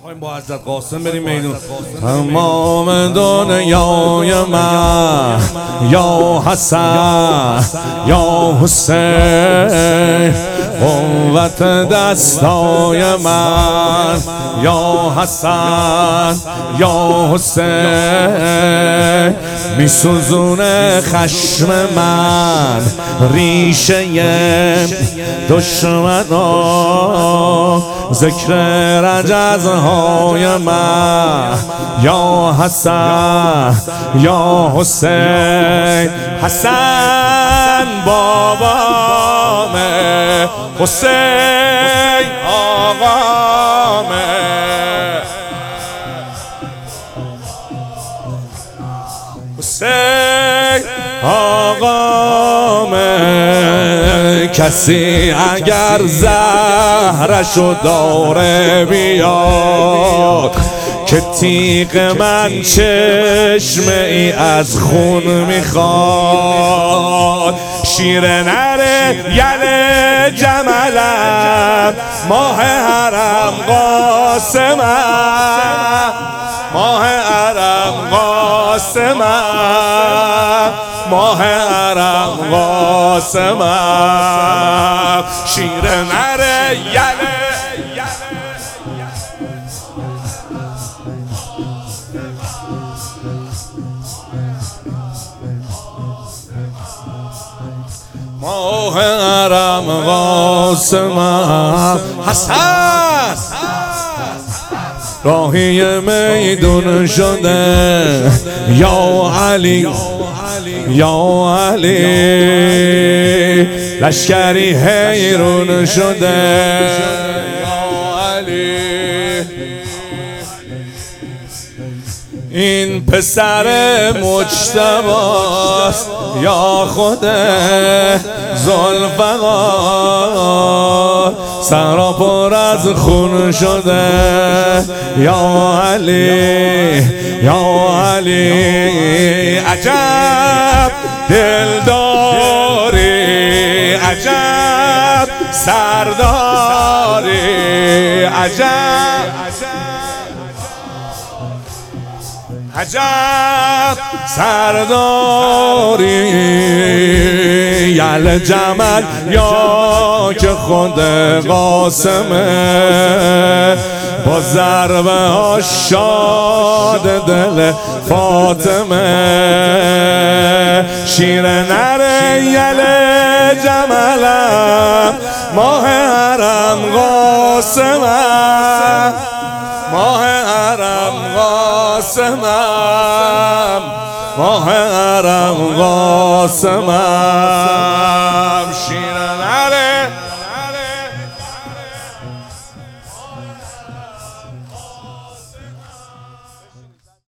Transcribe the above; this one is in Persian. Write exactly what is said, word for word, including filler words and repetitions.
با حضرت قاسم بریم میدون. تمام دنیای من یا حسن یا حسین، قوت دستای من یا حسن یا حسین، میسوزونه خشم من ریشه دشمنان، ذکر رجزهای من یا حسن یا حسین. حسن بابامه، حسین آقامه، حسین آقامه. کسی اگر زهرشو داره بیاد، که تیغ من چشمه ای از خون میخواد. شیر نره یله جملم، ماه حرم قاسمم، ماه حرم قاسمم، ماه حرم قاسمم. شیر نره یله ماه حرم قاسمم. حسن راهی میدون شده یا علی یا علی، لشکری حیرون شده یا علی. این پسر مجتباست یا خود ذوالفقار، سرا پر از خون شده یا علی یا علی. عجب دلداری، عجب سرداری، عجب عجب سرداری. یل جمل یا که خود قاسمه، با ضربه ها شاد دل فاطمه. شیر نره یل جملم، ماه حرم قاسمم، ماه حرم قاسمم، ماه حرم قاسمم.